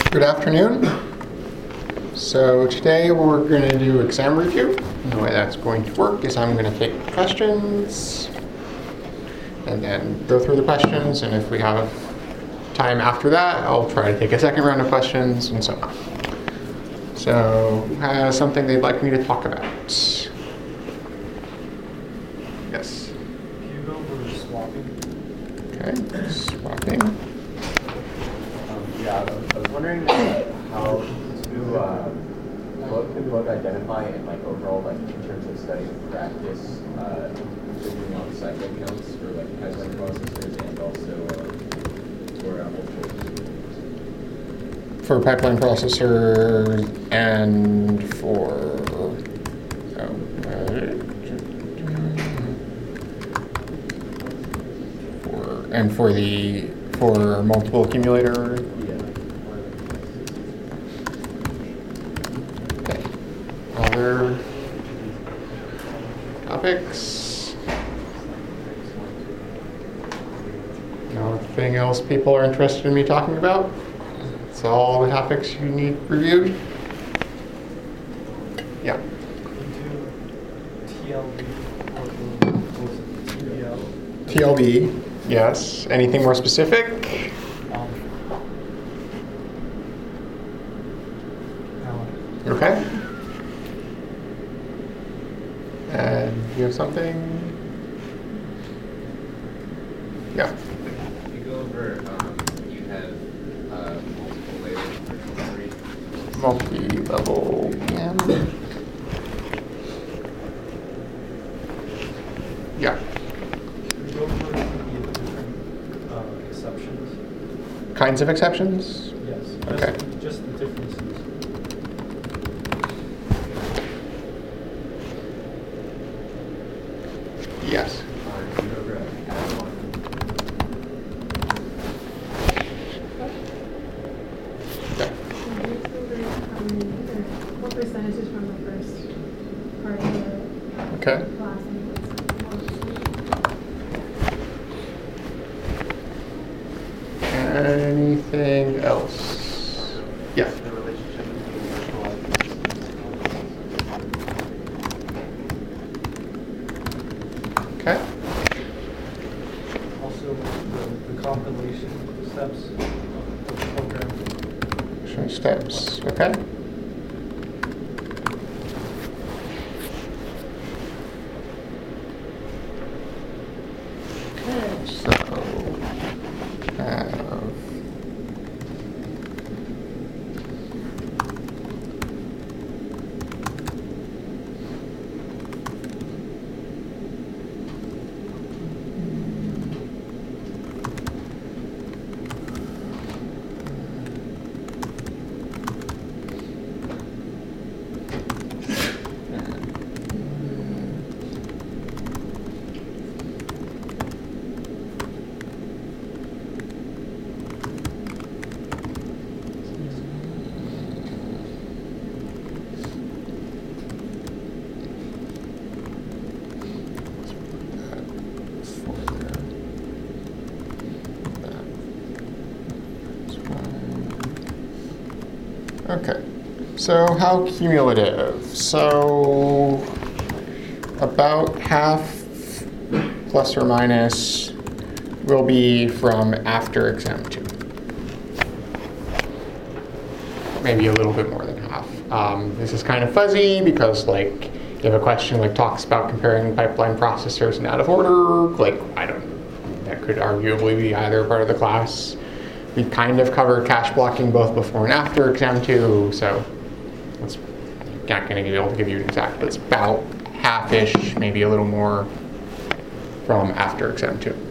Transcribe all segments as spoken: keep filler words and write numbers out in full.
Good afternoon. So today we're going to do exam review. And the way that's going to work is I'm going to take questions and then go through the questions, and if we have time after that, I'll try to take a second round of questions and so on. So who has something they'd like me to talk about? Yes? Can you go over swapping? Okay, swapping. Um, yeah, I was wondering uh, how to uh, what can both identify and like overall like in terms of study and practice uh, doing on cycling notes for like pipeline processors and also uh, for uh, multiple. For pipeline processor and for oh, uh, for and for the for multiple accumulator. Okay. Other topics? Nothing else people are interested in me talking about? That's all the topics you need reviewed? Yeah. T L B or T B L? T L B, yes. Anything more specific? Um, no. Okay. And you have something? Yeah. You go over, um, you have uh, multiple layers of virtual memory. Multi-level P M. Yeah. Can you go over the different uh, exceptions? Kinds of exceptions? Yes. Just, Okay. Just the differences. Yes. Uh, can you go over add one? Okay. What percentage is from the first part of the Okay. class? Anything else? Yeah. The relationship between virtualized Okay. Also, the, the compilation steps of the program. Action steps. Okay. Okay. So have Okay, so how cumulative? So about half plus or minus will be from after exam two. Maybe a little bit more than half. Um, this is kind of fuzzy because like you have a question like talks about comparing pipeline processors in out of order, like I don't, that could arguably be either part of the class. We kind of covered cache blocking both before and after exam two, so it's not going to be able to give you an exact, but it's about half-ish, maybe a little more from after exam two.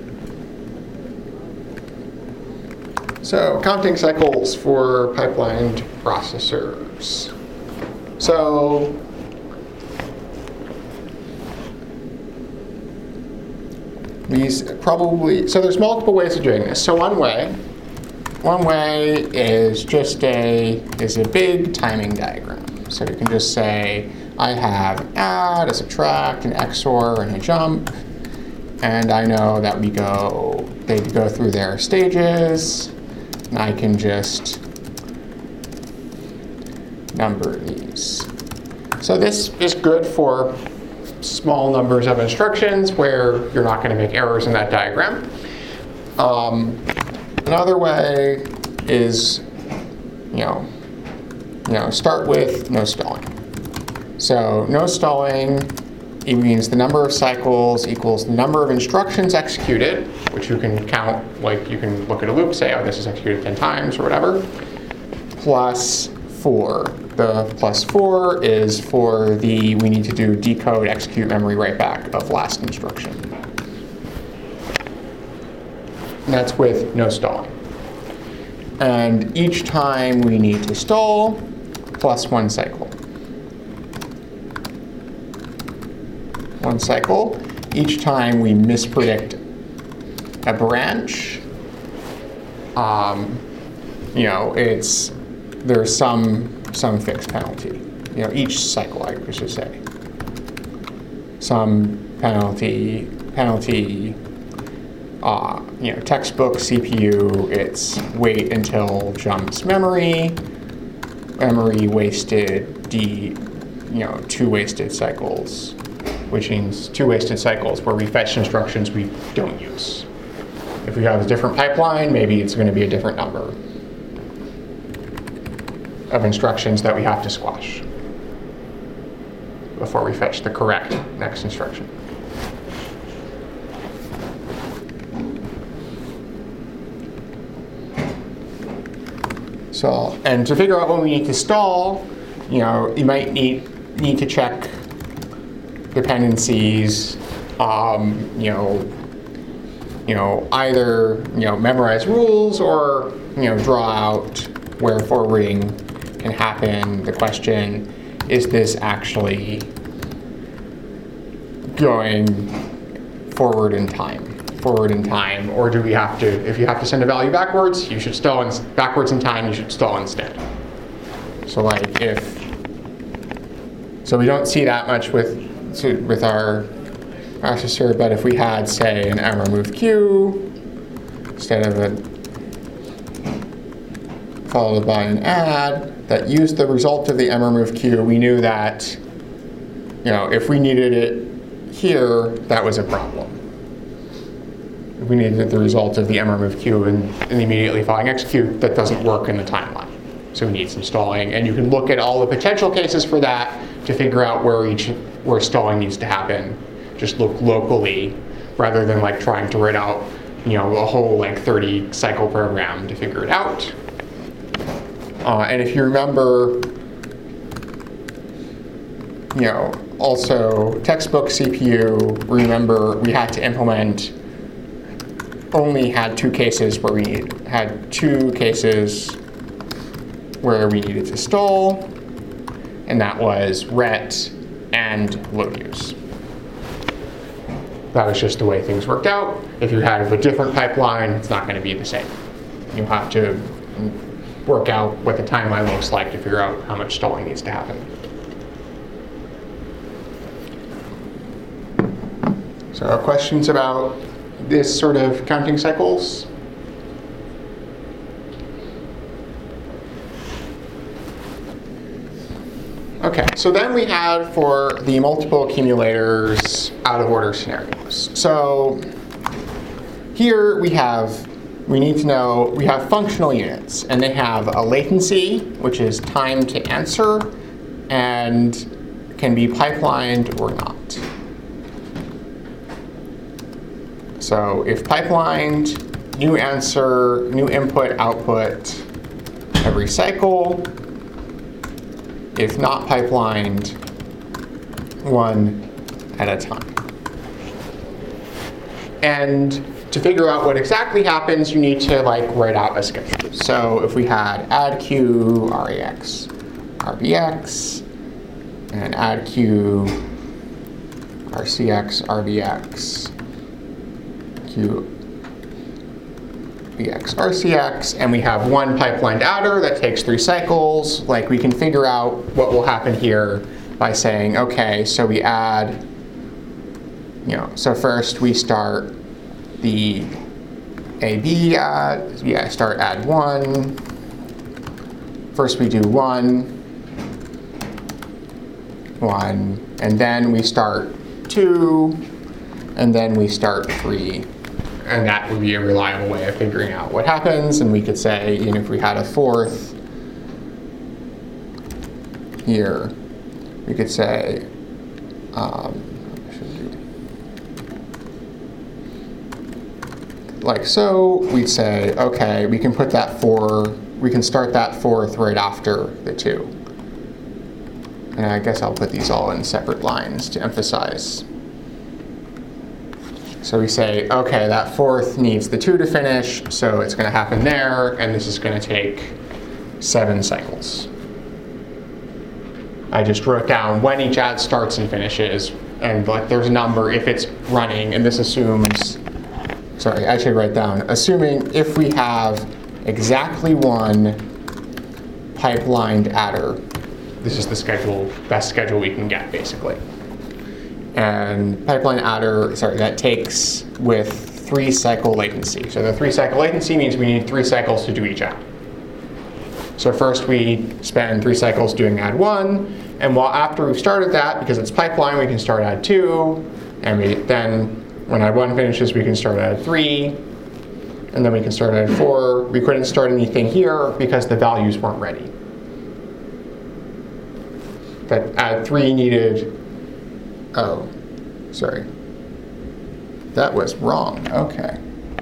So counting cycles for pipelined processors. So these probably, so there's multiple ways of doing this. So one way, one way is just a, is a big timing diagram. So you can just say, I have an add, a subtract, an X O R, and a jump. And I know that we go, they go through their stages. And I can just number these. So this is good for small numbers of instructions where you're not going to make errors in that diagram. Um, another way is, you know, you know, start with no stalling. So no stalling, it means the number of cycles equals the number of instructions executed, which you can count, like you can look at a loop, say, oh, this is executed ten times or whatever, plus four. The plus four is for the, we need to do decode, execute, memory write back of last instruction. And that's with no stalling. And each time we need to stall, plus one cycle. One cycle. Each time we mispredict a branch, um, you know, it's, there's some some fixed penalty. You know, each cycle, I should say. Some penalty, penalty, uh, you know, textbook C P U, it's wait until jumps memory, memory wasted, D, you know, two wasted cycles, which means two wasted cycles where we fetch instructions we don't use. If we have a different pipeline, maybe it's going to be a different number of instructions that we have to squash before we fetch the correct next instruction. So, and to figure out when we need to stall, you know, you might need need to check dependencies, um, you know, you know, either, you know, memorize rules or, you know, draw out where forwarding can happen. The question, is this actually going forward in time? Forward in time, or do we have to, if you have to send a value backwards, you should stall in, backwards in time, you should stall instead. So like if, so we don't see that much with, with our processor, but if we had, say, an mRemove Q instead of a followed by an add that used the result of the mRemove Q, we knew that, you know, if we needed it here, that was a problem. If we needed the result of the mRemove Q and, and the immediately following execute, that doesn't work in the timeline. So we need some stalling, and you can look at all the potential cases for that to figure out where each where stalling needs to happen. Just look locally, rather than like trying to write out, you know, a whole like thirty cycle program to figure it out. Uh, and if you remember, you know, also textbook C P U, remember we had to implement, only had two cases where we had two cases where we needed to stall, and that was ret and load use. That was just the way things worked out. If you had a different pipeline, it's not going to be the same. You have to work out what the timeline looks like to figure out how much stalling needs to happen. So questions about this sort of counting cycles? Okay, so then we have for the multiple accumulators out of order scenarios. So here we have, we need to know, we have functional units, and they have a latency, which is time to answer, and can be pipelined or not. So if pipelined, new answer, new input, output every cycle. If not pipelined, one at a time. And to figure out what exactly happens, you need to like write out a schedule. So if we had add Q, RAX, RBX, and add Q, RCX, RBX, Q, B X, R C X, and we have one pipelined adder that takes three cycles, like we can figure out what will happen here by saying, okay, so we add, you know, so first we start the A B add, yeah, start add one. First we do one, one, and then we start two, and then we start three. And that would be a reliable way of figuring out what happens. And we could say, you know, if we had a fourth here, we could say, um, like so, we'd say, okay, we can put that four, we can start that fourth right after the two. And I guess I'll put these all in separate lines to emphasize. So we say, okay, that fourth needs the two to finish, so it's going to happen there, and this is going to take seven cycles. I just wrote down when each add starts and finishes, and like there's a number if it's running, and this assumes, sorry, I should write down, assuming if we have exactly one pipelined adder, this is the schedule, best schedule we can get, basically. And pipeline adder, sorry, that takes with three cycle latency. So the three cycle latency means we need three cycles to do each add. So first we spend three cycles doing add one, and while after we've started that, because it's pipeline, we can start add two, and we then, when add one finishes, we can start add three, and then we can start add four. We couldn't start anything here because the values weren't ready. That add three needed, oh, sorry. That was wrong, okay.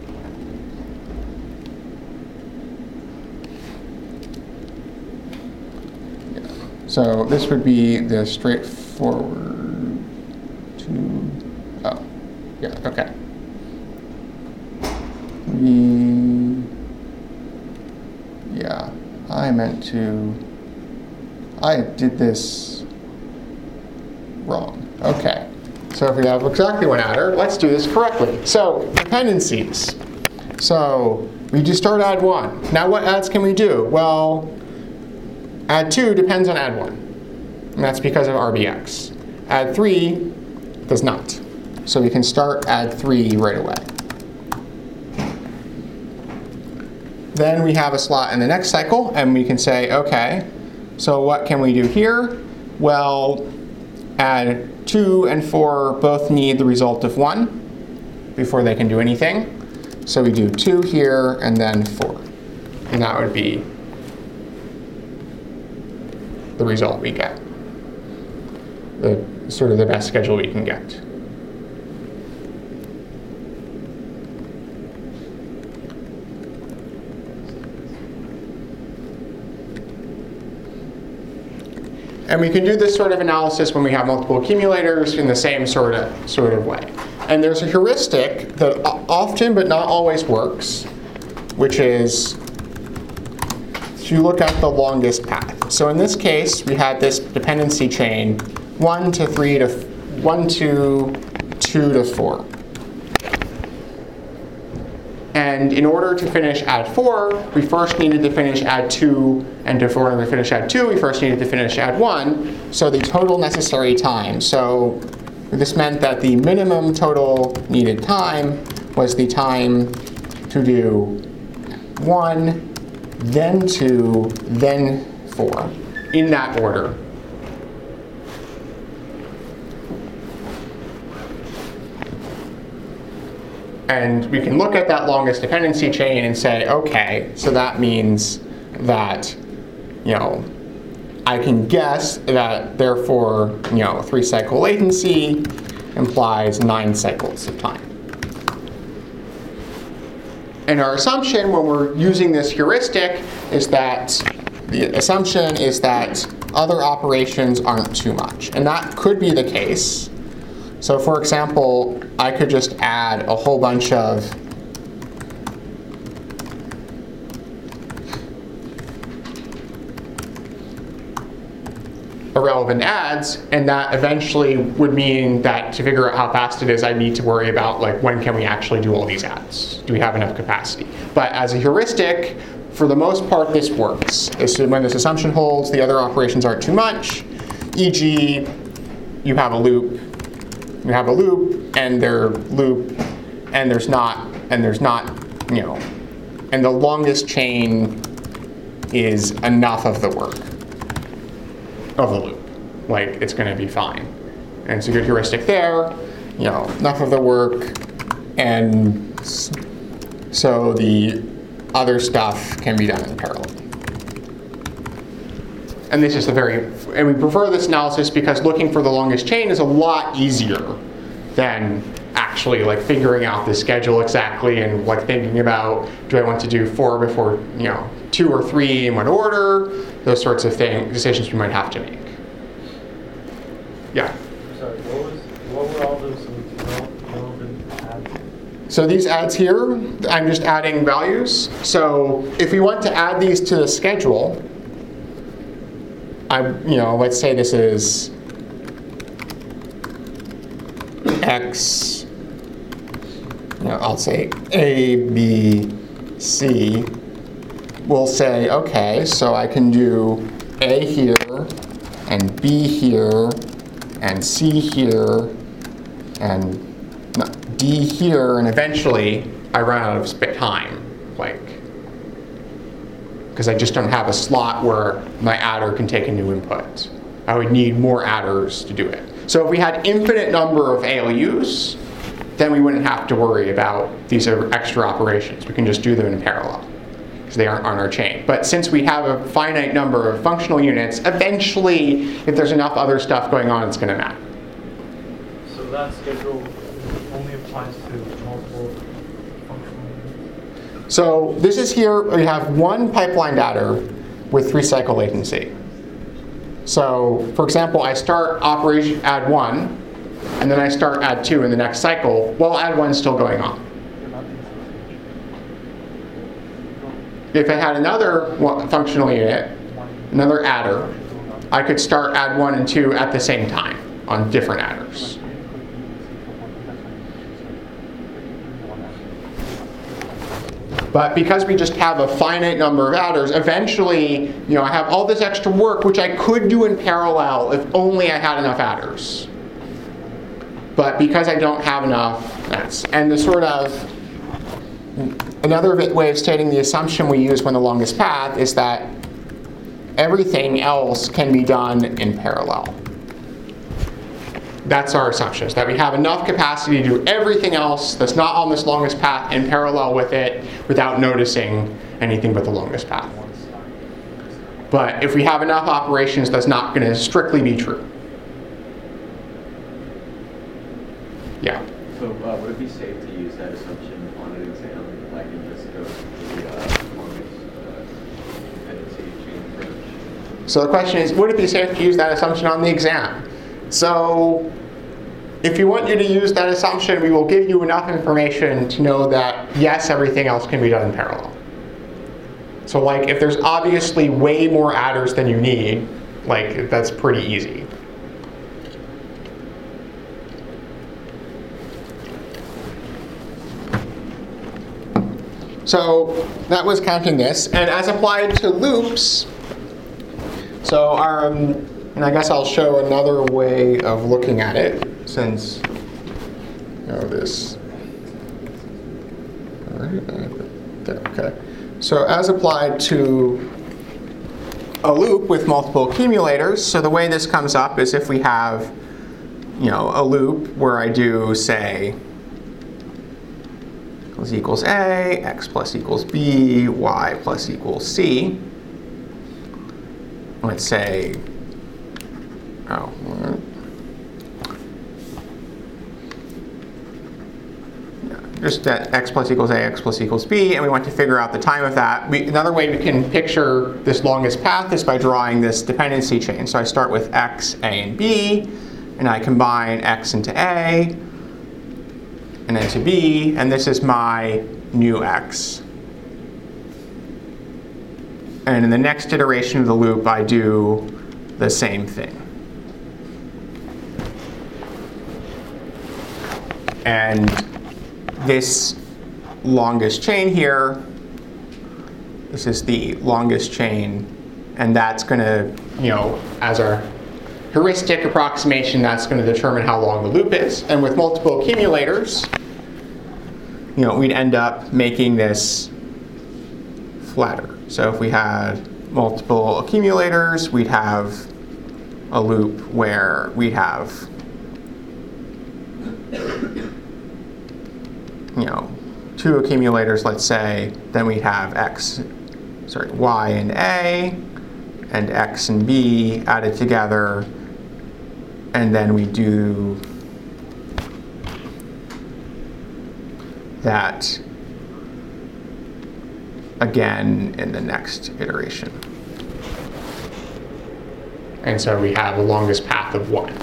Yeah. So this would be the straightforward two, oh, yeah, okay. We, yeah, I meant to, I did this wrong. Okay, so if we have exactly one adder, let's do this correctly. So dependencies. So we just start add one. Now what adds can we do? Well, add two depends on add one, and that's because of R B X. Add three does not. So we can start add three right away. Then we have a slot in the next cycle, and we can say, okay, so what can we do here? Well, add two and four both need the result of one before they can do anything. So we do two here and then four. And that would be the result we get. The sort of the best schedule we can get. And we can do this sort of analysis when we have multiple accumulators in the same sort of, sort of way. And there's a heuristic that often but not always works, which is to look at the longest path. So in this case, we had this dependency chain, one to three to one to two to four. And in order to finish add four, we first needed to finish add two, and to for to finish add two, we first needed to finish add one. So the total necessary time. So this meant that the minimum total needed time was the time to do one, then two, then four, in that order. And we can look at that longest dependency chain and say, okay, so that means that, you know, I can guess that therefore, you know, three cycle latency implies nine cycles of time. And our assumption when we're using this heuristic is that the assumption is that other operations aren't too much. And that could be the case. So for example, I could just add a whole bunch of irrelevant adds, and that eventually would mean that to figure out how fast it is, I need to worry about like when can we actually do all these adds? Do we have enough capacity? But as a heuristic, for the most part, this works. It's when this assumption holds, the other operations aren't too much. for example, you have a loop. You have a loop, and their loop, and there's not, and there's not, you know, and the longest chain is enough of the work of the loop. like it's going to be fine. And it's a good heuristic there. You know, enough of the work, and so the other stuff can be done in parallel. And this is a very, and we prefer this analysis because looking for the longest chain is a lot easier than actually like figuring out the schedule exactly and like thinking about, do I want to do four before, you know, two or three in what order, those sorts of things, decisions we might have to make. Yeah. Sorry, what was, what were all those relevant adds? So these adds here, I'm just adding values. So if we want to add these to the schedule, I, you know, let's say this is X, you know, I'll say A, B, C. We'll say, okay, so I can do A here, and B here, and C here, and no, D here, and eventually I run out of sp- time, like, because I just don't have a slot where my adder can take a new input. I would need more adders to do it. So if we had infinite number of A L Us, then we wouldn't have to worry about these extra operations. We can just do them in parallel, because they aren't on our chain. But since we have a finite number of functional units, eventually, if there's enough other stuff going on, it's going to matter. So that schedule only applies to multiple functional units? So this is here, we have one pipeline adder with three cycle latency. So for example, I start operation add one, and then I start add two in the next cycle, while add one is still going on. If I had another one, functional unit, another adder, I could start add one and two at the same time on different adders. But because we just have a finite number of adders, eventually, you know, I have all this extra work which I could do in parallel if only I had enough adders. But because I don't have enough, that's, and the sort of, another way of stating the assumption we use when the longest path is that everything else can be done in parallel. That's our assumption, is that we have enough capacity to do everything else that's not on this longest path in parallel with it without noticing anything but the longest path. But if we have enough operations, that's not going to strictly be true. Yeah? So uh, would it be safe to use that assumption on an exam, like in this code, the uh, longest uh, dependency chain approach? So the question is, would it be safe to use that assumption on the exam? So if you want you to use that assumption, we will give you enough information to know that, yes, everything else can be done in parallel. So like, if there's obviously way more adders than you need, like, that's pretty easy. So that was counting this. And as applied to loops, so our, um, and I guess I'll show another way of looking at it, since, you know, this, all right, there, okay. So as applied to a loop with multiple accumulators, so the way this comes up is if we have, you know, a loop where I do, say, equals equals A, X plus equals B, Y plus equals C. Let's say, oh, just that X plus equals A, X plus equals B, and we want to figure out the time of that. We, another way we can picture this longest path is by drawing this dependency chain. So I start with X, A, and B, and I combine X into A, and then to B, and this is my new X. And in the next iteration of the loop, I do the same thing. And this longest chain here, this is the longest chain, and that's going to, you know, as our heuristic approximation, that's going to determine how long the loop is. And with multiple accumulators, you know, we'd end up making this flatter. So if we had multiple accumulators, we'd have a loop where we have, you know, two accumulators, let's say, then we have x, sorry, y and a, and x and b added together, and then we do that again in the next iteration. And so we have the longest path of one.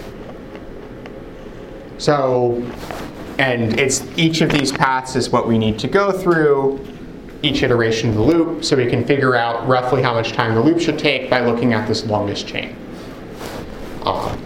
So, and it's each of these paths is what we need to go through each iteration of the loop, so we can figure out roughly how much time the loop should take by looking at this longest chain. Um,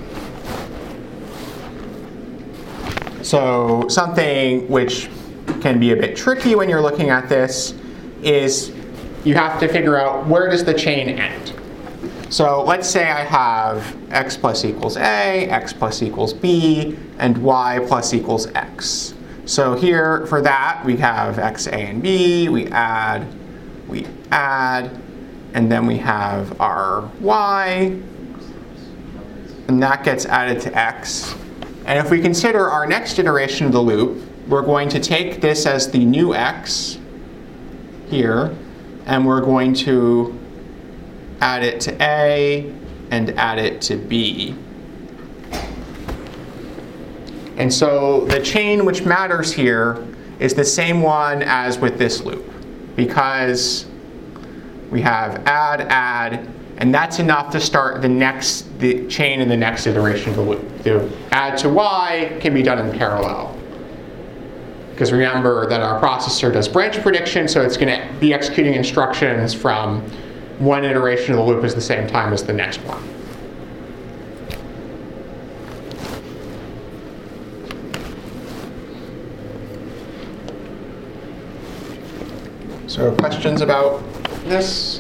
so something which can be a bit tricky when you're looking at this is you have to figure out where does the chain end. So let's say I have x plus equals a, x plus equals b, and y plus equals x. So here for that we have x, a, and b, we add, we add, and then we have our y, and that gets added to x. And if we consider our next iteration of the loop, we're going to take this as the new x here, and we're going to add it to a and add it to b. And so the chain which matters here is the same one as with this loop, because we have add, add, and that's enough to start the next the chain in the next iteration of the loop. The add to y can be done in parallel. Because remember that our processor does branch prediction, so it's going to be executing instructions from one iteration of the loop at the same time as the next one. So questions about this?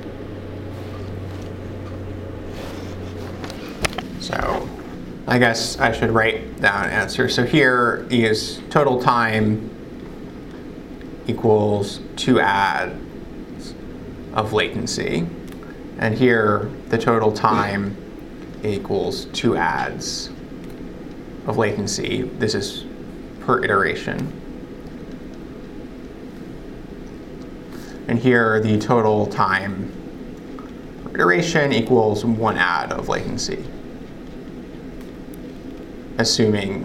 So I guess I should write down an answer. So here is total time equals two adds of latency. And here the total time equals two adds of latency. This is per iteration. And here the total time per iteration equals one add of latency, assuming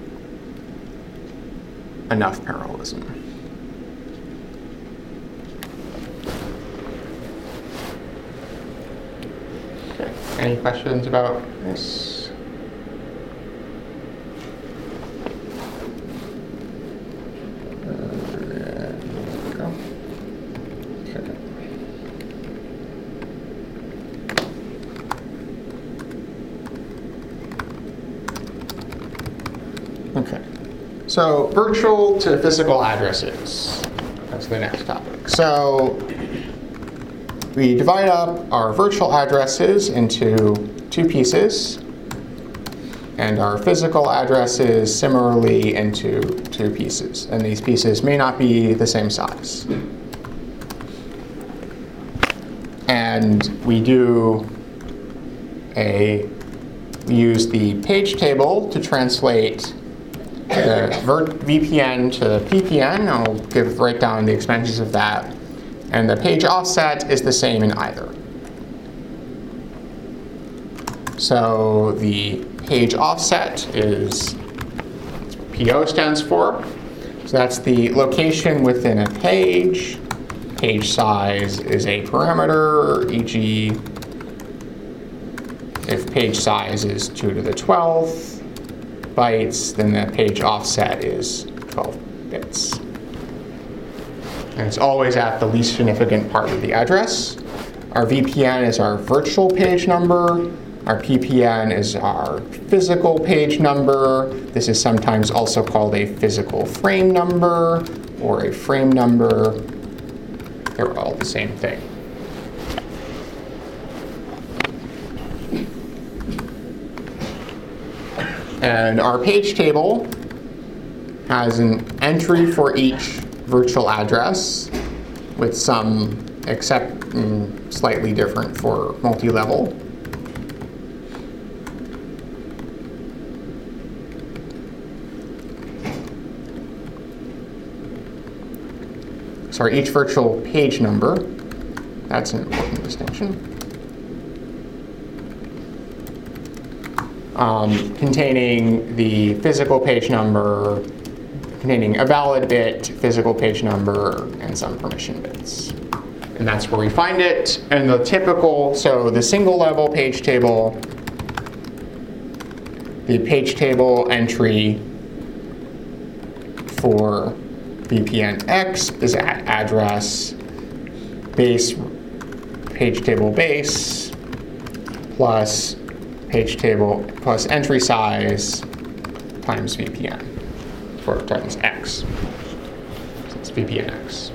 enough parallelism. Okay. Any questions about this? Okay, so virtual to physical addresses. That's the next topic. So we divide up our virtual addresses into two pieces, and our physical addresses similarly into two pieces. And these pieces may not be the same size. And we do a, we use the page table to translate the V P N to P P N. I'll give write down the expenses of that. And the page offset is the same in either. So the page offset is P O stands for. So that's the location within a page. Page size is a parameter, for example, if page size is two to the twelfth bytes, then the page offset is twelve bits. And it's always at the least significant part of the address. Our V P N is our virtual page number. Our P P N is our physical page number. This is sometimes also called a physical frame number or a frame number. They're all the same thing. And our page table has an entry for each virtual address with some, except mm, slightly different for multi-level. sorry, each virtual page number, that's an important distinction, um, containing the physical page number, containing a valid bit, physical page number, and some permission bits. And that's where we find it. And the typical, so the single level page table, the page table entry for V P N X is at address base page table base plus page table plus entry size times V P N. For times X. So it's V P N X.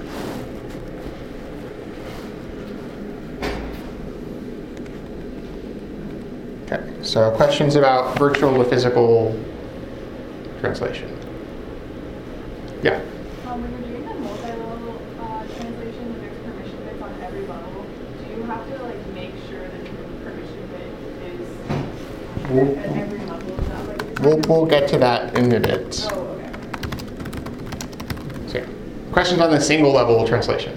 Okay, so questions about virtual to physical translation? Yeah. Um, when you're doing a multi-level uh, translation and there's permission bits on every level, do you have to like make sure that the permission bit is We'll, at every level? Is that like we'll, we'll get to that in a bit. Oh, okay. So, yeah. Questions on the single level translation?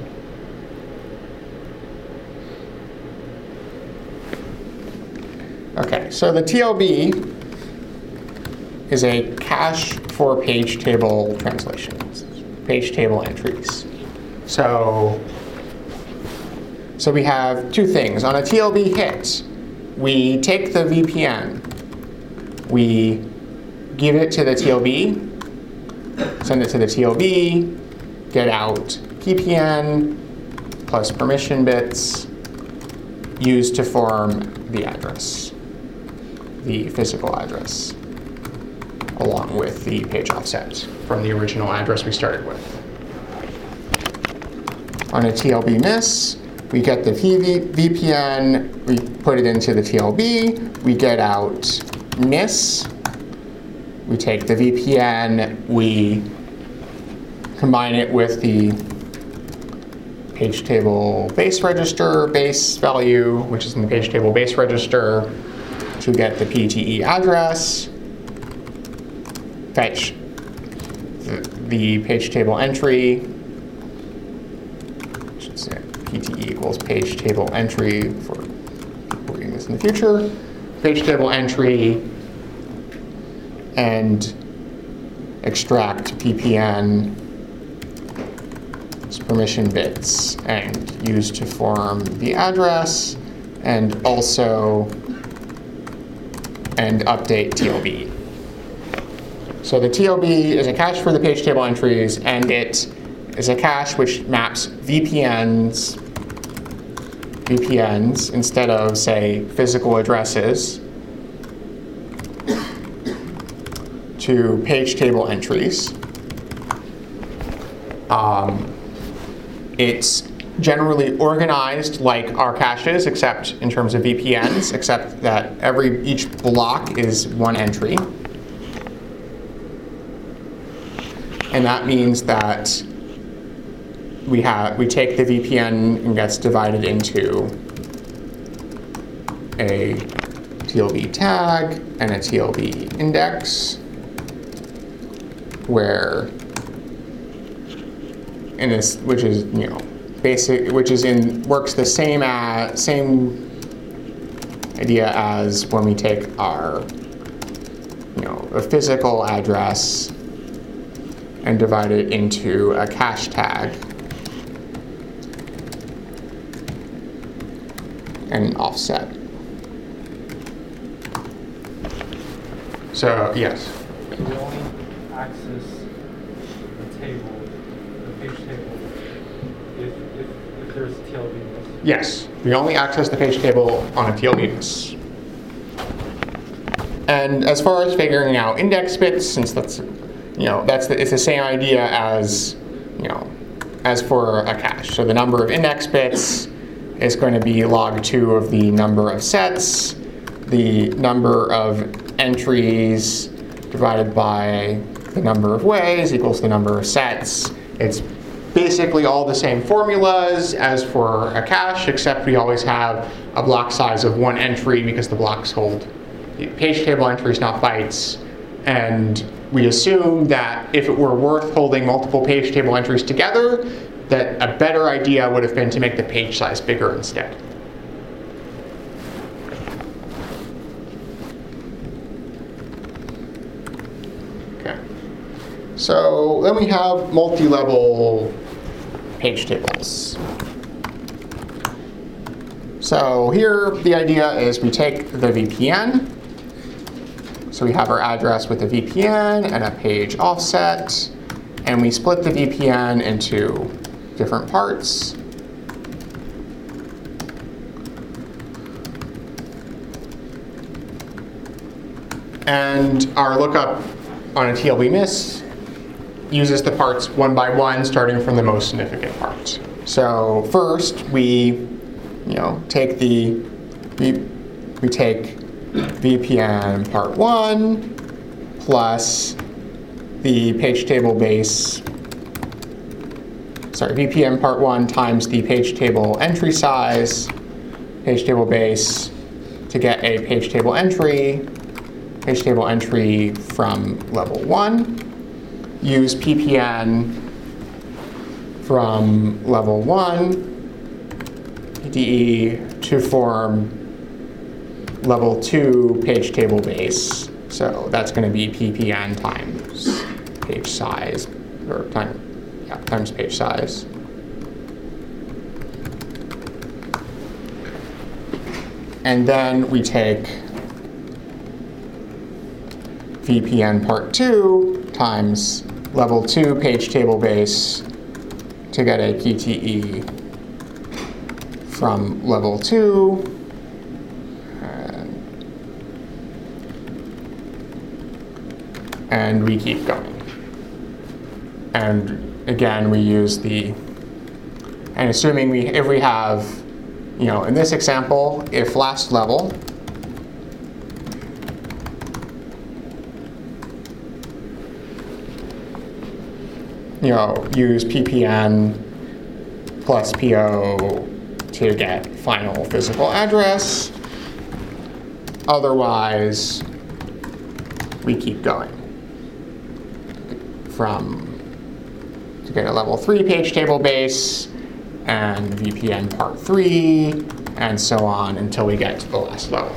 Okay, so the T L B is a cache for page table translations, page table entries. So, so we have two things. On a T L B hit, we take the V P N, we give it to the T L B, send it to the T L B, get out P P N plus permission bits used to form the address, the physical address, along with the page offset from the original address we started with. On a T L B miss, we get the V P N, we put it into the T L B, we get out miss, we take the V P N, we combine it with the page table base register base value, which is in the page table base register, to get the P T E address, fetch the, the page table entry, I should say P T E equals page table entry for people reading this in the future, page table entry, and extract P P N permission bits and use to form the address, and also and update T L B. So the T L B is a cache for the page table entries, and it is a cache which maps V P Ns, V P Ns instead of, say, physical addresses to page table entries. Um, it's generally organized like our caches, except in terms of V P Ns, except that every each block is one entry. And that means that we have we take the V P N and gets divided into a T L B tag and a T L B index, where in this, which is you know basic, which is in works the same as same idea as when we take our you know a physical address and divide it into a cache tag and an offset. So yes. We only access the table, the page table, if, if, if there's a T L B miss. Yes, we only access the page table on a T L B miss. And as far as figuring out index bits, since that's you know that's the, it's the same idea as you know as for a cache. So the number of index bits is going to be log two of the number of sets, the number of entries divided by the number of ways equals the number of sets. It's basically all the same formulas as for a cache, except we always have a block size of one entry because the blocks hold page table entries, not bytes. And we assume that if it were worth holding multiple page table entries together, that a better idea would have been to make the page size bigger instead. Okay. So then we have multi-level page tables. So here the idea is we take the V P N. So we have our address with a V P N and a page offset, and we split the V P N into different parts. And our lookup on a T L B miss uses the parts one by one, starting from the most significant part. So first, we, you know, take the we, we take V P N part one plus the page table base. Sorry, V P N part one times the page table entry size, page table base, to get a page table entry. Page table entry from level one. Use P P N from level one, P D E, to form level two page table base. So that's going to be P P N times page size, or time, yeah, times page size. And then we take V P N part two times level two page table base to get a P T E from level two. And, and we keep going. And again, we use the, and assuming we, if we have, you know, in this example, if last level, you know, use P P N plus P O to get final physical address. Otherwise, we keep going from to get a level three page table base and V P N part three, and so on until we get to the last level.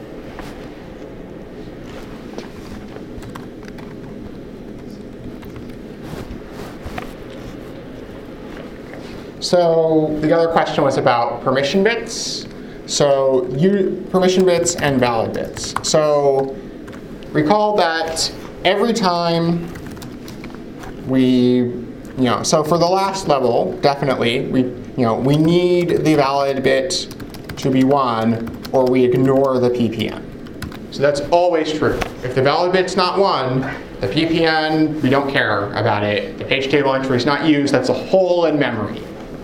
So the other question was about permission bits. So you, permission bits and valid bits. So recall that every time we, you know, so for the last level, definitely, we, you know, we need the valid bit to be one, or we ignore the P P N. So that's always true. If the valid bit's not one, the P P N, we don't care about it. The page table entry is not used. That's a hole in memory.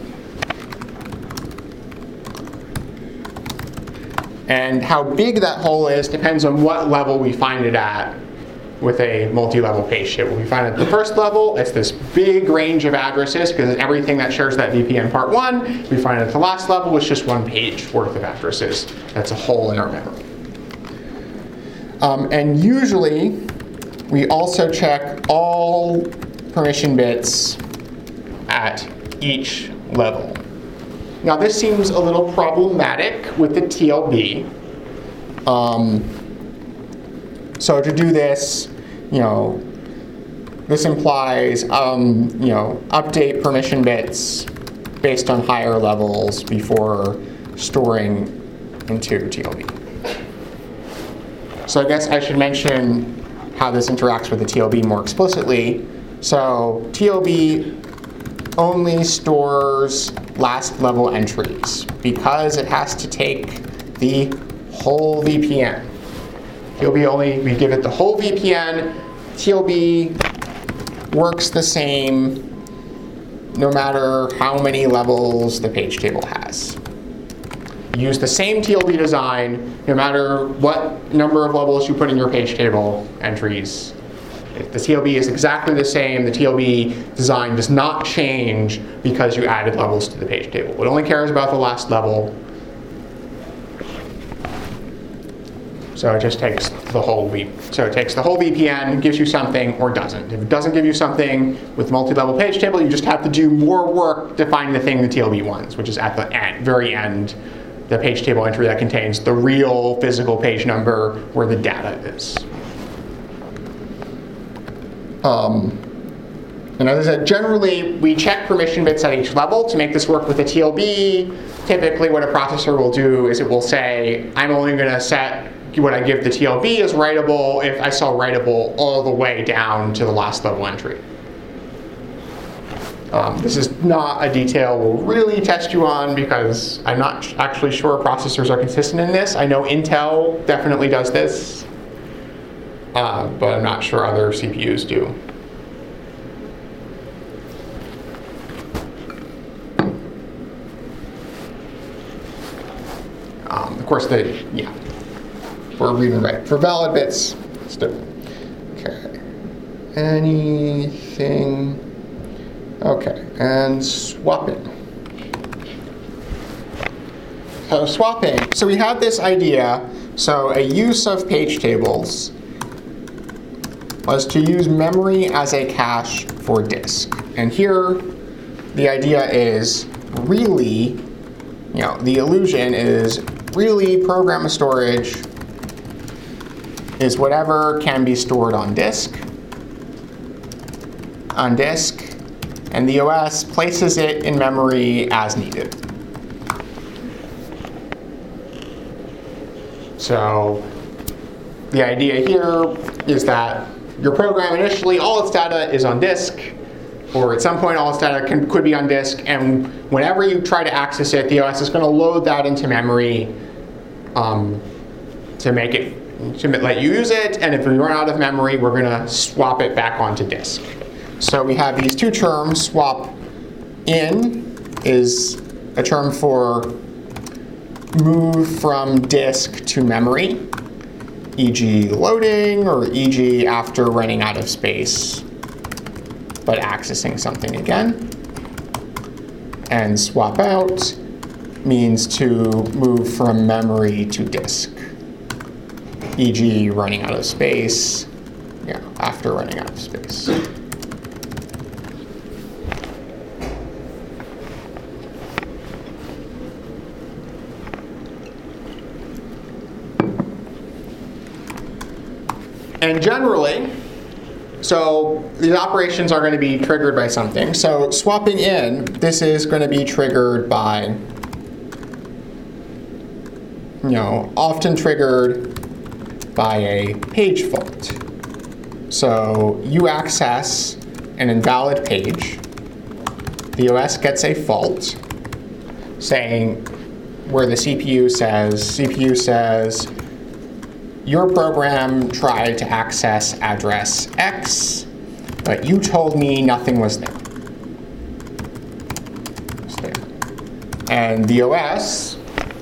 And how big that hole is depends on what level we find it at with a multi-level page table. We find at the first level, it's this big range of addresses because it's everything that shares that V P N part one. We find at the last level, it's just one page worth of addresses. That's a hole in our memory. Um, and usually, we also check all permission bits at each level. Now this seems a little problematic with the T L B. Um, so to do this, you know, this implies, um, you know, update permission bits based on higher levels before storing into T L B. So I guess I should mention how this interacts with the T L B more explicitly. So T L B only stores last level entries because it has to take the whole V P N. T L B only, we give it the whole V P N. T L B works the same no matter how many levels the page table has. Use the same T L B design no matter what number of levels you put in your page table entries. The T L B is exactly the same. The T L B design does not change because you added levels to the page table. It only cares about the last level. So it just takes the whole V. So it takes the whole V P N, gives you something, or doesn't. If it doesn't give you something with multi-level page table, you just have to do more work to find the thing the T L B wants, which is at the end, very end, the page table entry that contains the real physical page number where the data is. Um, and as I said, generally we check permission bits at each level to make this work with the T L B. Typically what a processor will do is it will say, I'm only going to set what I give the T L B as writable if I saw writable all the way down to the last level entry. Um, this is not a detail we'll really test you on because I'm not actually sure processors are consistent in this. I know Intel definitely does this, uh, but I'm not sure other C P Us do. Um, of course, the yeah, for read and write. For valid bits, it's different. Okay. Anything? Okay, and swapping. So swapping. So we had this idea. So a use of page tables was to use memory as a cache for disk. And here, the idea is really, you know, the illusion is really program storage is whatever can be stored on disk. On disk. And the O S places it in memory as needed. So the idea here is that your program initially, all its data is on disk, or at some point all its data can, could be on disk, and whenever you try to access it, the O S is going to load that into memory um, to make it, to let you use it, and if we run out of memory, we're going to swap it back onto disk. So we have these two terms. Swap in is a term for move from disk to memory, for example loading, or for example after running out of space but accessing something again. And swap out means to move from memory to disk, for example running out of space, yeah, after running out of space. And generally, so these operations are going to be triggered by something. So swapping in, this is going to be triggered by, you know, often triggered by a page fault. So you access an invalid page. The O S gets a fault saying, where the C P U says, C P U says, your program tried to access address X, but you told me nothing was there. It's there. And the O S,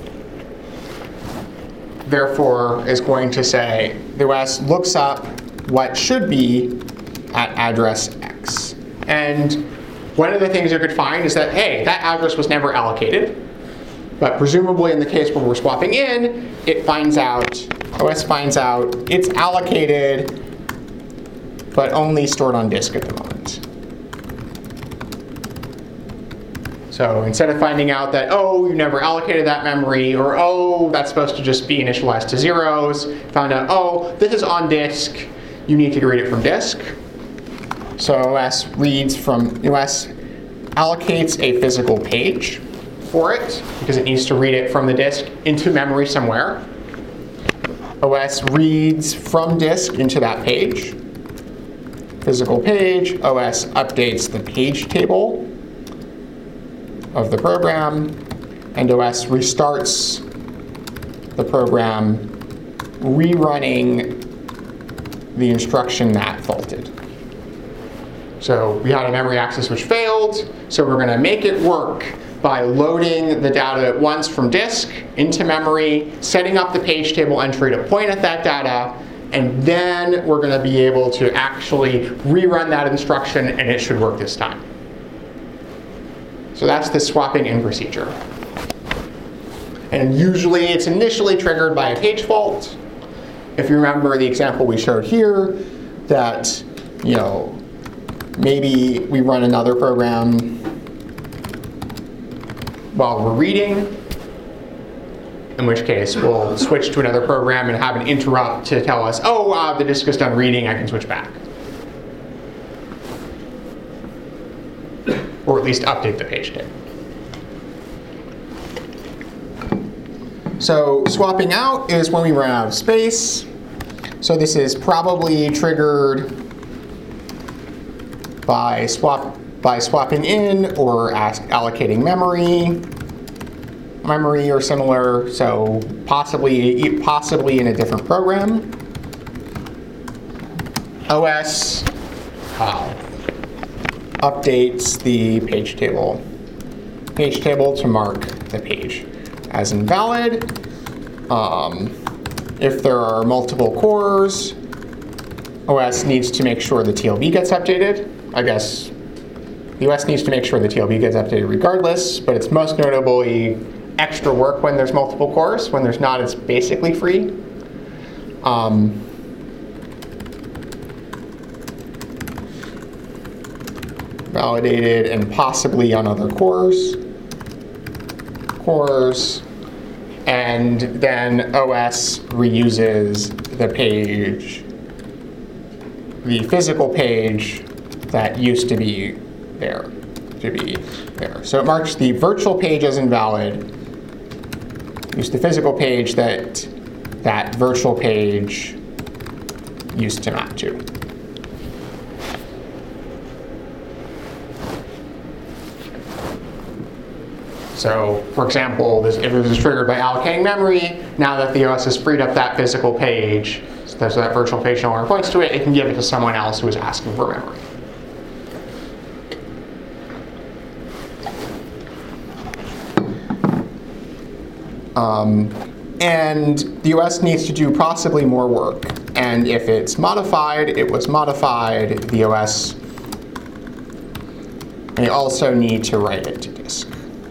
therefore, is going to say, the O S looks up what should be at address X. And one of the things you could find is that, hey, that address was never allocated. But presumably in the case where we're swapping in, it finds out, O S finds out it's allocated, but only stored on disk at the moment. So instead of finding out that, oh, you never allocated that memory, or oh, that's supposed to just be initialized to zeros, found out, oh, this is on disk, you need to read it from disk. So O S reads from, O S allocates a physical page for it, because it needs to read it from the disk into memory somewhere. O S reads from disk into that page. Physical page, O S updates the page table of the program, and O S restarts the program, rerunning the instruction that faulted. So we had a memory access which failed, so we're going to make it work by loading the data at once from disk into memory, setting up the page table entry to point at that data, and then we're going to be able to actually rerun that instruction, and it should work this time. So that's the swapping in procedure. And usually it's initially triggered by a page fault, if you remember the example we showed here, that, you know, maybe we run another program while we're reading, in which case we'll switch to another program and have an interrupt to tell us, oh, uh, the disk is done reading, I can switch back. Or at least update the page table. So swapping out is when we run out of space. So this is probably triggered by swap by swapping in or ask, allocating memory, memory or similar. So possibly possibly in a different program. O S uh, updates the page table page table to mark the page as invalid. Um, if there are multiple cores, O S needs to make sure the T L B gets updated. I guess the O S needs to make sure the T L B gets updated regardless, but it's most notably extra work when there's multiple cores. When there's not, it's basically free. Um, validated and possibly on other cores. Cores. And then O S reuses the page, the physical page that used to be there, to be there. So it marks the virtual page as invalid, use the physical page that that virtual page used to map to. So, for example, this, if it was triggered by allocating memory, now that the O S has freed up that physical page, so that virtual page no longer points to it, it can give it to someone else who is asking for memory. Um, and the O S needs to do possibly more work. And if it's modified, it was modified, the O S may also need to write it to disk.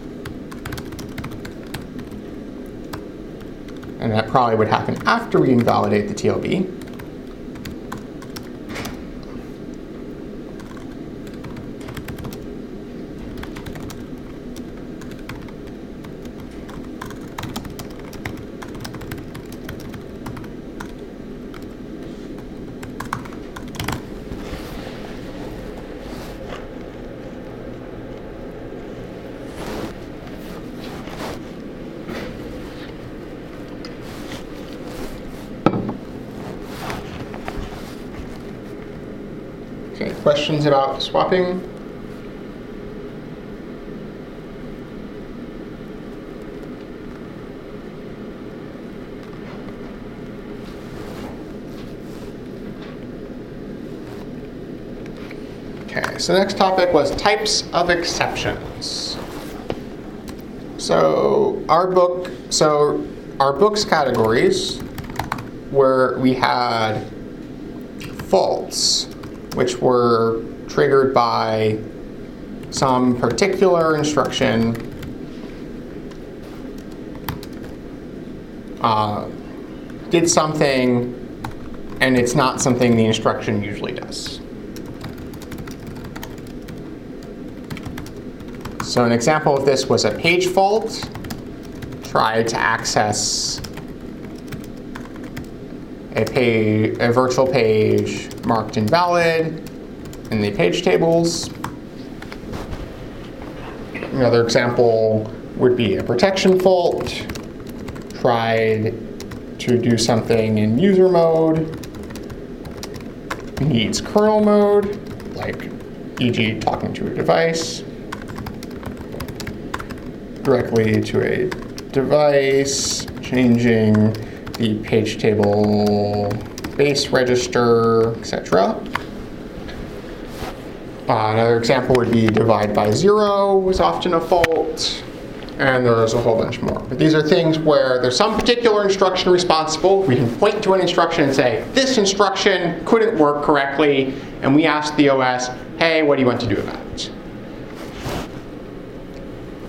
And that probably would happen after we invalidate the T L B. Questions about swapping? Okay, so the next topic was types of exceptions. So our book, so our books categories where we had faults, which were triggered by some particular instruction uh, did something, and it's not something the instruction usually does. So an example of this was a page fault, tried to access a page, a virtual page marked invalid in the page tables. Another example would be a protection fault, tried to do something in user mode, needs kernel mode, like for example talking to a device, directly to a device, changing the page table base register, et cetera. Uh, another example would be divide by zero was often a fault, and there's a whole bunch more. But these are things where there's some particular instruction responsible. We can point to an instruction and say, this instruction couldn't work correctly, and we ask the O S, hey, what do you want to do about it?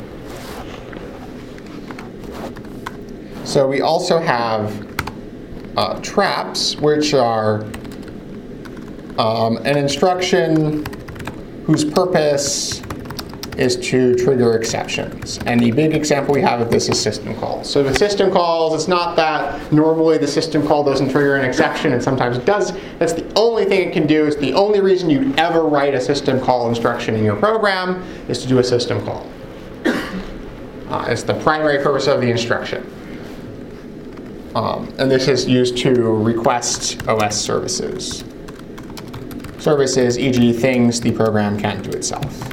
So we also have uh, traps, which are um, an instruction whose purpose is to trigger exceptions. And the big example we have of this is system calls. So with system calls, it's not that normally the system call doesn't trigger an exception, and sometimes it does. That's the only thing it can do. It's the only reason you'd ever write a system call instruction in your program is to do a system call. Uh, it's the primary purpose of the instruction. Um, and this is used to request O S services. Services, for example things the program can't do itself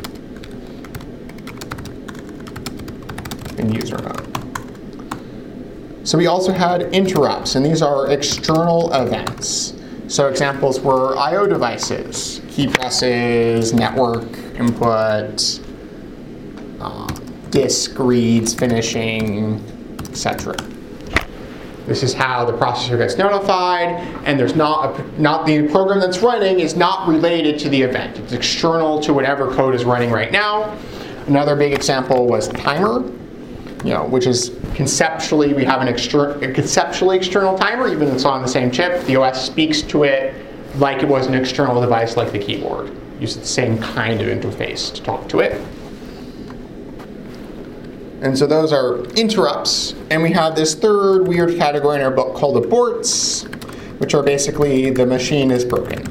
in user mode. So we also had interrupts, and these are external events. So examples were I O devices, key presses, network input, uh, disk reads finishing, et cetera. This is how the processor gets notified, and there's not a, not the program that's running is not related to the event. It's external to whatever code is running right now. Another big example was timer, you know, which is conceptually we have an exter a conceptually external timer, even though it's on the same chip. The O S speaks to it like it was an external device, like the keyboard. Uses the same kind of interface to talk to it. And so those are interrupts. And we have this third weird category in our book called aborts, which are basically the machine is broken.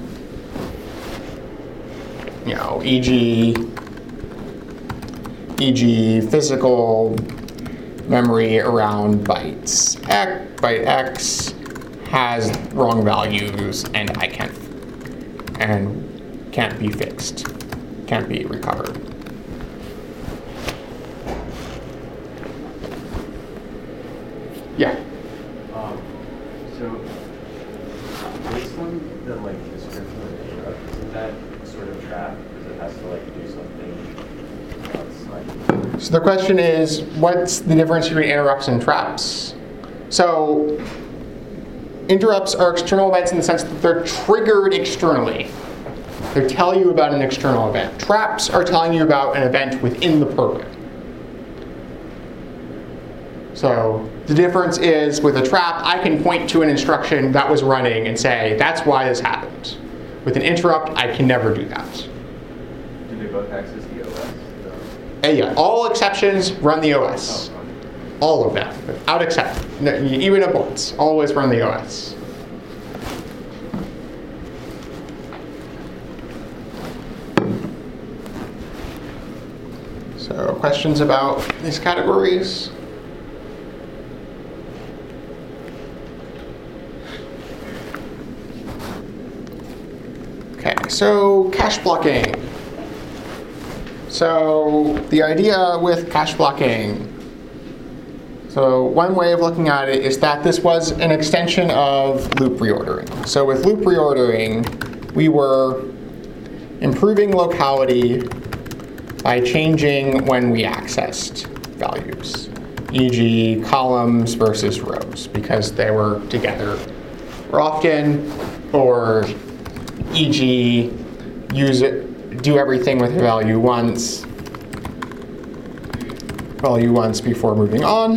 You know, for example, for example, physical memory around bytes X, byte X has wrong values, and I can't and can't be fixed, can't be recovered. Yeah. Um, so, based on the like description of the interrupt, isn't that sort of trap because it has to like do something outside? So the question is, what's the difference between interrupts and traps? So interrupts are external events in the sense that they're triggered externally. They tell you about an external event. Traps are telling you about an event within the program. So the difference is with a trap, I can point to an instruction that was running and say, that's why this happened. With an interrupt, I can never do that. Do they both access the O S? And yeah, all exceptions run the O S. Oh, okay. All of them, without exception. No, even aborts, always run the O S. So questions about these categories? Okay, so cache blocking. So the idea with cache blocking, so one way of looking at it is that this was an extension of loop reordering. So with loop reordering, we were improving locality by changing when we accessed values, for example columns versus rows, because they were together more often, or for example use it, do everything with a value once, value once before moving on.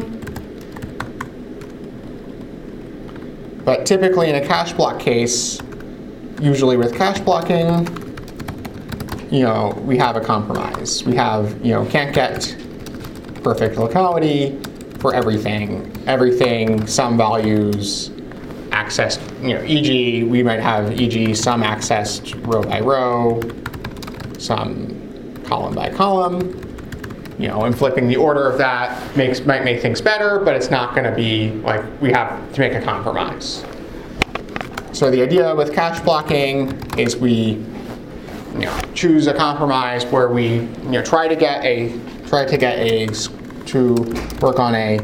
But typically in a cache block case, usually with cache blocking, you know, we have a compromise. We have, you know, can't get perfect locality for everything. Everything, some values accessed, you know, for example we might have, for example some accessed row by row, some column by column. You know, and flipping the order of that makes might make things better, but it's not going to be like we have to make a compromise. So the idea with cache blocking is we, you know, choose a compromise where we, you know, try to get a try to get a to work on a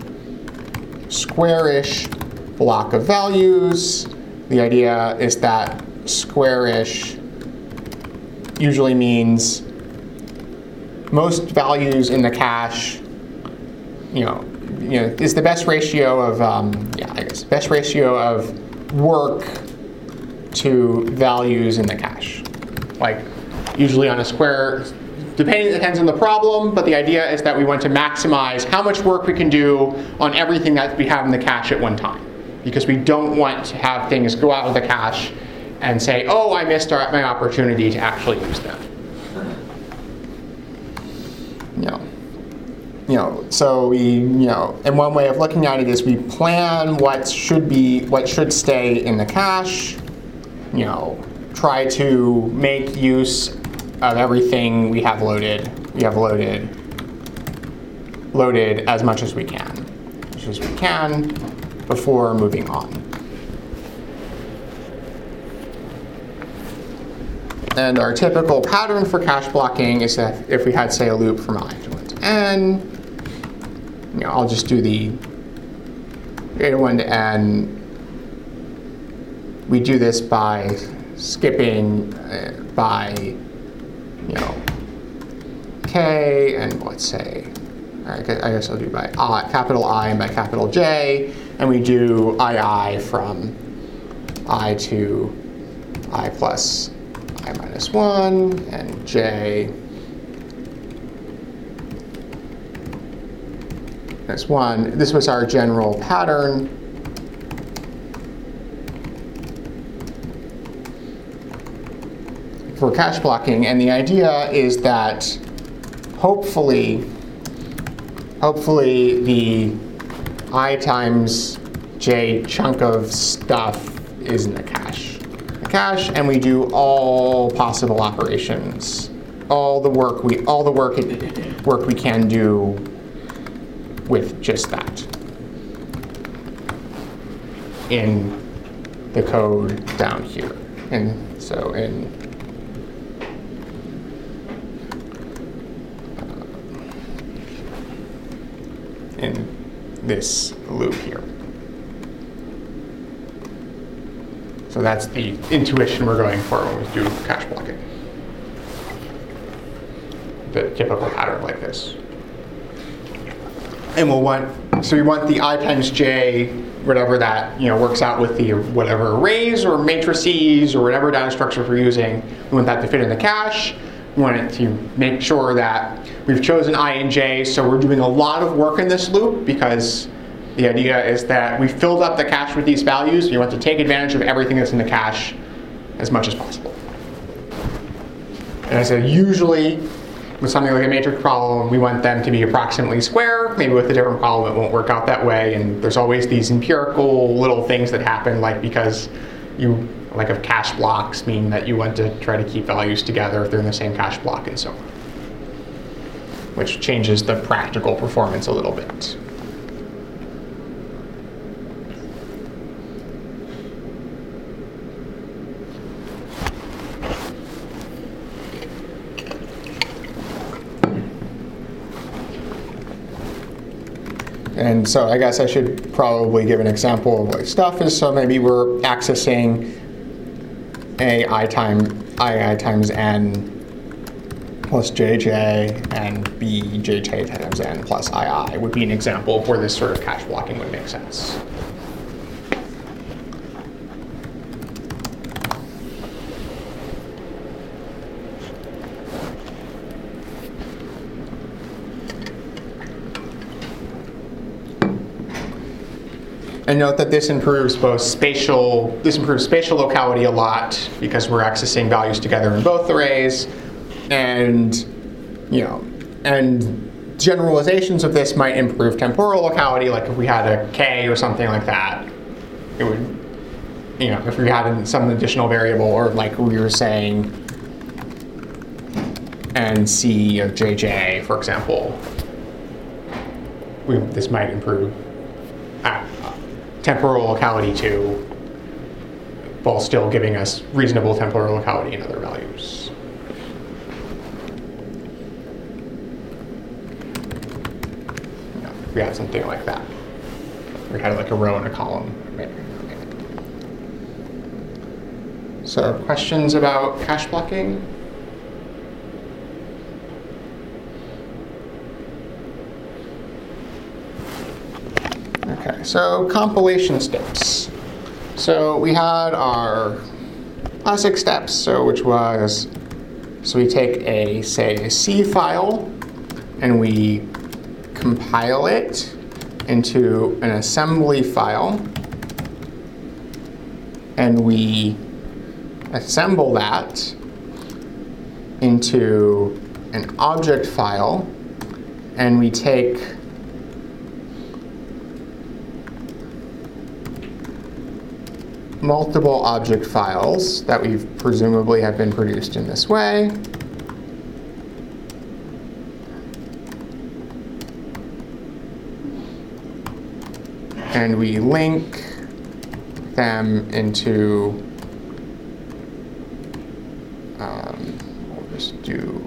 squarish block of values. The idea is that squarish usually means most values in the cache, you know, you know, is the best ratio of, um, yeah, I guess, best ratio of work to values in the cache. Like, usually on a square, depending, it depends on the problem, but the idea is that we want to maximize how much work we can do on everything that we have in the cache at one time. because we don't want to have things go out of the cache and say, oh, I missed our, my opportunity to actually use them. You know, you know, so we, you know, and one way of looking at it is we plan what should be, what should stay in the cache, you know, try to make use of everything we have loaded, we have loaded, loaded as much as we can, as much as we can before moving on. And our typical pattern for cache blocking is that if we had, say, a loop from I to one to n, you know, I'll just do the data one to n. We do this by skipping uh, by, you know, k and let's say, all right, I guess I'll do by I, capital I and by capital J, and we do I I from I to I plus I minus one and j minus one. This was our general pattern. For cache blocking, and the idea is that hopefully, hopefully the I times j chunk of stuff is in the cache. Cache, and we do all possible operations, all the work we all the work it, work we can do with just that in the code down here. And so in uh, in this loop here. So that's the intuition we're going for when we do cache blocking. The typical pattern like this. And we'll want, so we want the I times j, whatever that, you know, works out with the whatever arrays or matrices or whatever data structure we're using. We want that to fit in the cache. We want it to make sure that we've chosen I and j, so we're doing a lot of work in this loop because the idea is that we filled up the cache with these values. You want to take advantage of everything that's in the cache as much as possible. And I said, usually with something like a matrix problem, we want them to be approximately square. Maybe with a different problem, it won't work out that way. And there's always these empirical little things that happen, like because you, like if cache blocks mean that you want to try to keep values together if they're in the same cache block and so on, which changes the practical performance a little bit. And so I guess I should probably give an example of what stuff is. So maybe we're accessing a I time I I times n plus jj and b jj times n plus ii would be an example of where this sort of cache blocking would make sense. And note that this improves both spatial, this improves spatial locality a lot because we're accessing values together in both arrays. And, you know, and generalizations of this might improve temporal locality, like if we had a k or something like that, it would, you know, if we had some additional variable, or like we were saying, and c of jj, for example, we, this might improve uh, temporal locality too, while still giving us reasonable temporal locality in other values. You know, we had something like that. We had like a row and a column. Maybe. So questions about cache blocking? Okay, so compilation steps. So we had our classic steps, so which was, so we take a, say, a C file, and we compile it into an assembly file, and we assemble that into an object file, and we take multiple object files that we've presumably have been produced in this way, and we link them into, um, we'll just do,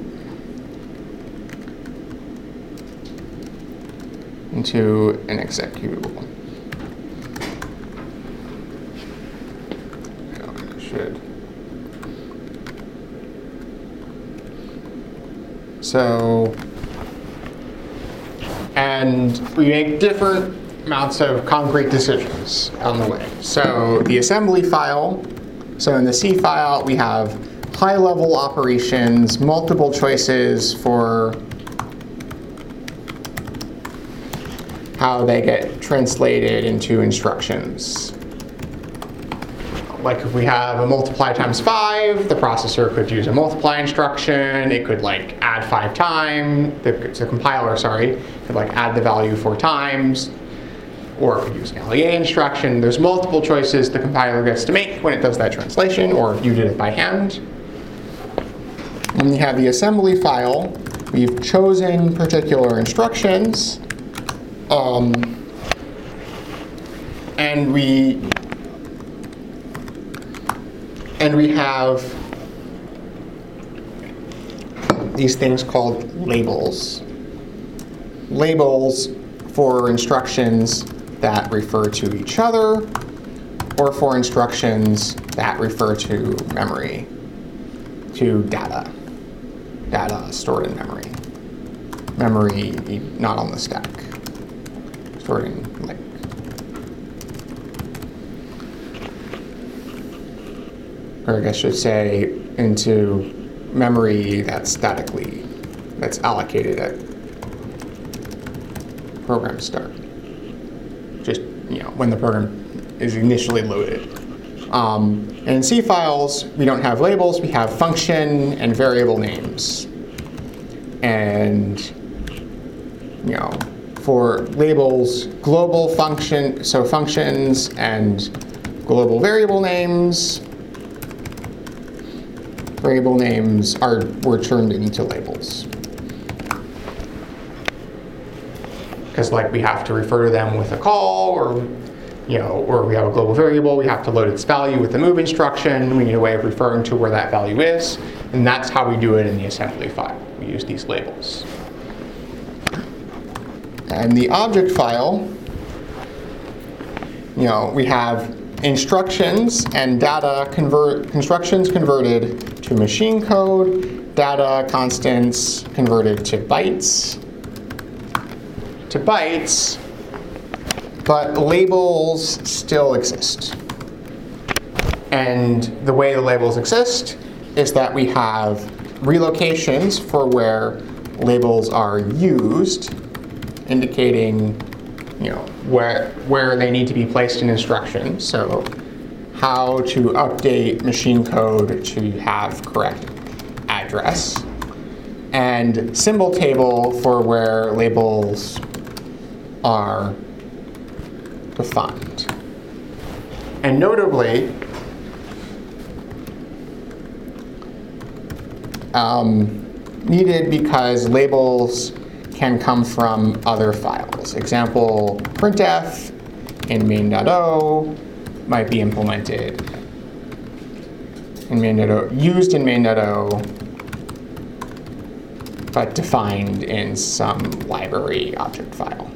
into an executable. I should. So, and we make different amounts of concrete decisions on the way. So the assembly file, so in the C file we have high-level operations, multiple choices for how they get translated into instructions. Like if we have a multiply times five, the processor could use a multiply instruction. It could like add five times, the, the compiler, sorry, could like add the value four times, or it could use an L E A instruction. There's multiple choices the compiler gets to make when it does that translation, or if you did it by hand. When you have the assembly file, we've chosen particular instructions, um, and we and we have these things called labels. Labels for instructions that refer to each other, or for instructions that refer to memory, to data, data stored in memory. Memory not on the stack, stored in like, or I guess I should say into memory that's statically, that's allocated at program start. Just, you know, when the program is initially loaded. Um, and in C files, we don't have labels, we have function and variable names. And, you know, for labels, global function, so functions and global variable names, variable names are were turned into labels. Because like we have to refer to them with a call, or you know, or we have a global variable, we have to load its value with the move instruction. We need a way of referring to where that value is, and that's how we do it in the assembly file. We use these labels. And the object file, you know, we have instructions and data convert instructions converted to machine code, data constants converted to bytes. to bytes, but labels still exist. And the way the labels exist is that we have relocations for where labels are used, indicating, you know, where where they need to be placed in instructions. So how to update machine code to have correct address. And symbol table for where labels are defined. And notably, um, needed because labels can come from other files. Example, printf in main.o might be implemented in main.o, used in main.o, but defined in some library object file.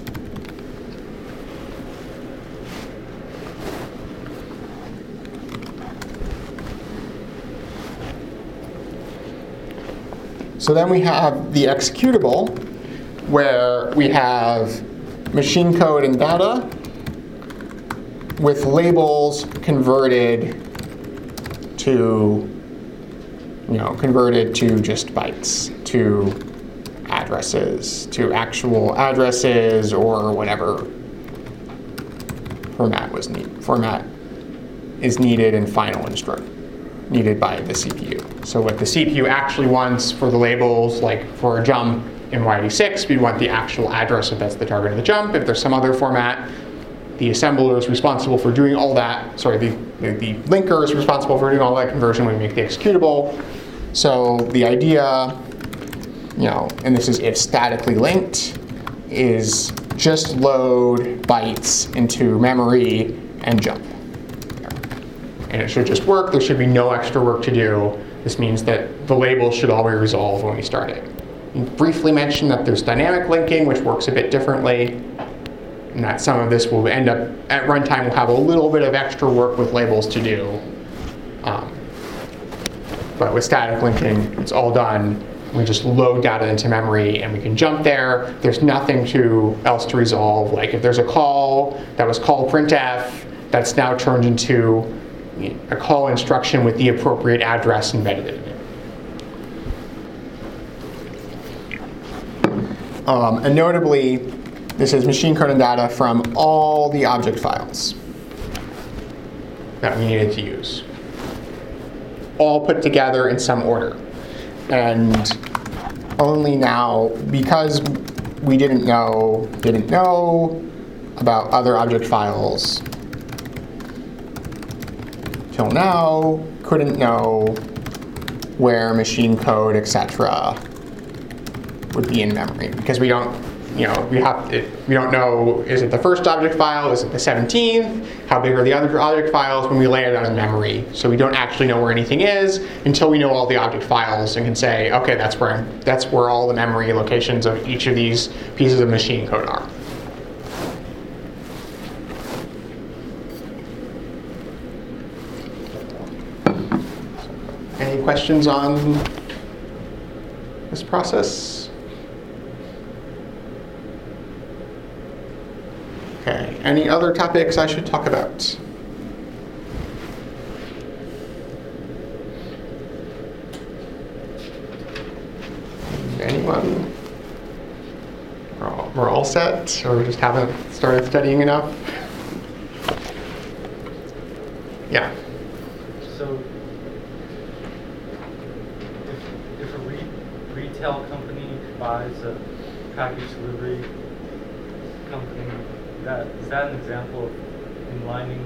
So then we have the executable, where we have machine code and data with labels converted to, you know, converted to just bytes, to addresses, to actual addresses or whatever format was needed, format is needed in final instruct, needed by the C P U. So what the C P U actually wants for the labels, like for a jump in Y D six, we want the actual address if that's the target of the jump. If there's some other format, the assembler is responsible for doing all that. Sorry, the, the, the linker is responsible for doing all that conversion when we make the executable. So the idea, you know, and this is if statically linked, is just load bytes into memory and jump. And it should just work. There should be no extra work to do. This means that the labels should all be resolved when we start it. You briefly mentioned that there's dynamic linking, which works a bit differently, and that some of this will end up, at runtime, we'll have a little bit of extra work with labels to do. Um, but with static linking, it's all done. We just load data into memory and we can jump there. There's nothing to else to resolve. Like if there's a call that was call printf, that's now turned into a call instruction with the appropriate address embedded in it. Um, and notably, this is machine code and data from all the object files that we needed to use, all put together in some order. And only now, because we didn't know, didn't know about other object files till now, couldn't know where machine code, et cetera, would be in memory, because we don't, you know, we have it, we don't know, is it the first object file, is it the seventeenth, how big are the other object files when we lay it out in memory. So we don't actually know where anything is until we know all the object files and can say, okay, that's where I'm, that's where all the memory locations of each of these pieces of machine code are. Any questions on this process? Okay, any other topics I should talk about? Anyone? We're all, we're all set, or we just haven't started studying enough? Yeah. So, if, if a re retail company buys a package delivery company, that is that an example of inlining?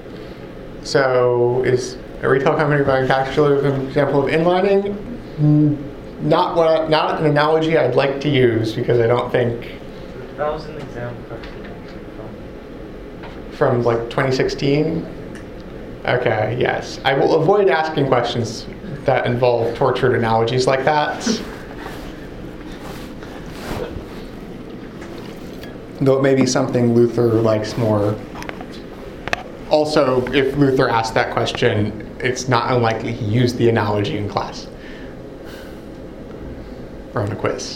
So, is a retail company buying package delivery an example of inlining? Mm, Not what I, not an analogy I'd like to use, because I don't think That was an example question from from like twenty sixteen. Okay, yes. I will avoid asking questions that involve tortured analogies like that. Though it may be something Luther likes more. Also, if Luther asked that question, it's not unlikely he used the analogy in class or on a quiz.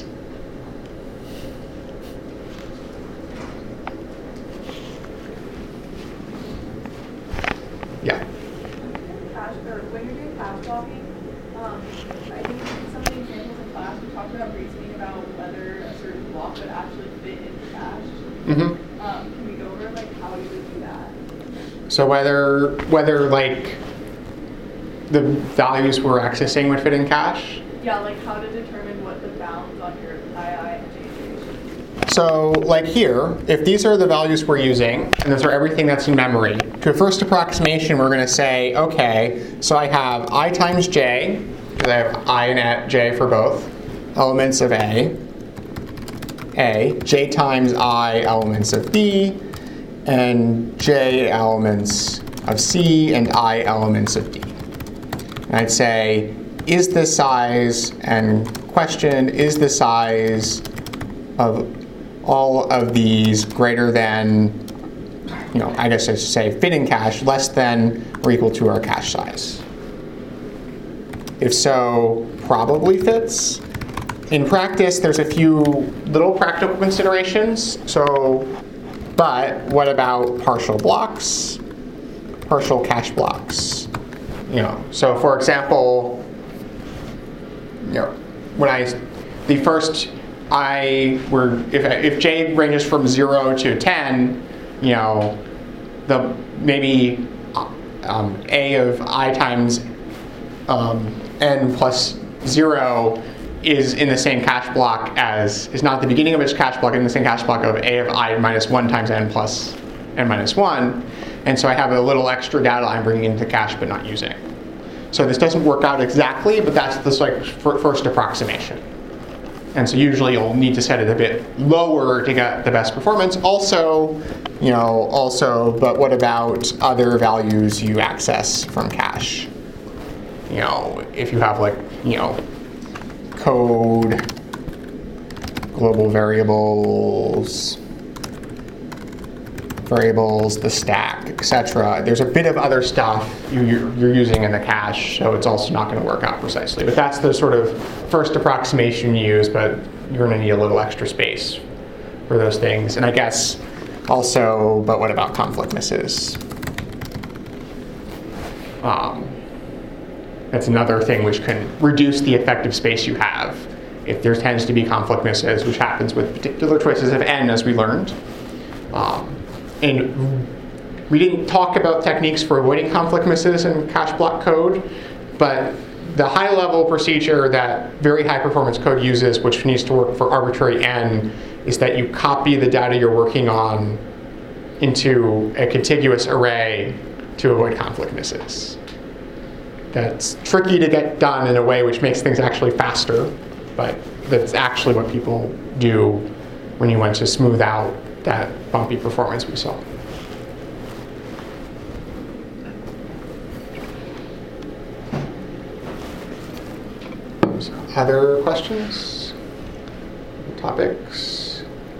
Yeah. Cache, or when you're doing cache blocking, um, I think in some of the examples in class we talked about reasoning about whether a certain block would actually fit in the cache. Mm-hmm. Um, can we go over like how you would do that? So whether whether like the values we're accessing would fit in cache. Yeah, like how to determine what the bounds on your I I and J J. So like here, if these are the values we're using, and those are everything that's in memory, to a first approximation, we're going to say, okay, so I have I times j, because I have I and j for both, elements of A, A, j times I elements of B, and j elements of C, and I elements of D. And I'd say, is the size, and question, is the size of all of these greater than, you know, I guess I should say fit in cache, less than or equal to our cache size? If so, probably fits. In practice, there's a few little practical considerations. So, but what about partial blocks, partial cache blocks? You know, so for example, you know, when I, the first I were, if, if j ranges from zero to ten, you know, the maybe um, a of I times um, n plus zero is in the same cache block as, is not the beginning of its cache block, in the same cache block of a of I minus one times n plus n minus one. And so I have a little extra data I'm bringing into the cache but not using. So this doesn't work out exactly, but that's the like, first approximation. And so usually you'll need to set it a bit lower to get the best performance. Also, you know, also, but what about other values you access from cache? You know, if you have like, you know, code, global variables, variables, the stack, et cetera. There's a bit of other stuff you, you're, you're using in the cache, so it's also not going to work out precisely. But that's the sort of first approximation you use, but you're going to need a little extra space for those things. And I guess also, but what about conflict misses? Um, that's another thing which can reduce the effective space you have if there tends to be conflict misses, which happens with particular choices of n, as we learned. Um, And we didn't talk about techniques for avoiding conflict misses in cache block code, but the high-level procedure that very high-performance code uses, which needs to work for arbitrary n, is that you copy the data you're working on into a contiguous array to avoid conflict misses. That's tricky to get done in a way which makes things actually faster, but that's actually what people do when you want to smooth out that bumpy performance we saw. So, other questions? Topics?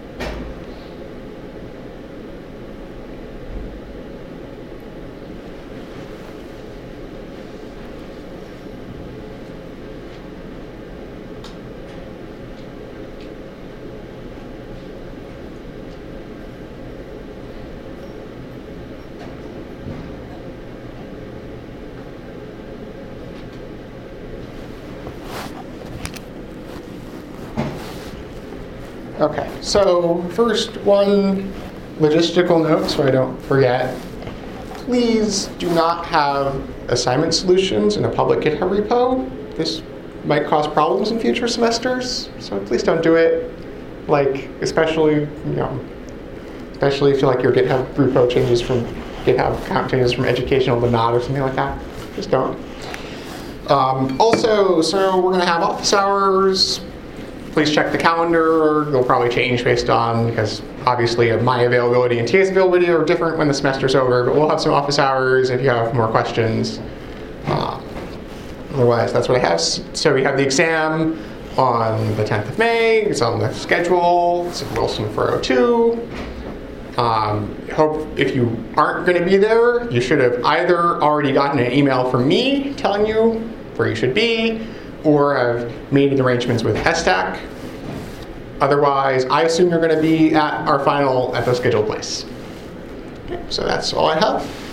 Okay, so first one logistical note, so I don't forget. Please do not have assignment solutions in a public GitHub repo. This might cause problems in future semesters, so please don't do it. Like, especially, you know, especially if you like your GitHub repo changes from GitHub account changes from educational to not or something like that. Just don't. Um, also, so we're going to have office hours. Please check the calendar. They'll probably change based on, because obviously my availability and T A's availability are different when the semester's over, but we'll have some office hours if you have more questions. Uh, otherwise, that's what I have. So we have the exam on the tenth of May. It's on the schedule. It's at Wilson four oh two. Um, hope if you aren't going to be there, you should have either already gotten an email from me telling you where you should be, or I've made arrangements with S TAC. Otherwise, I assume you're going to be at our final at the scheduled place. Okay, so that's all I have.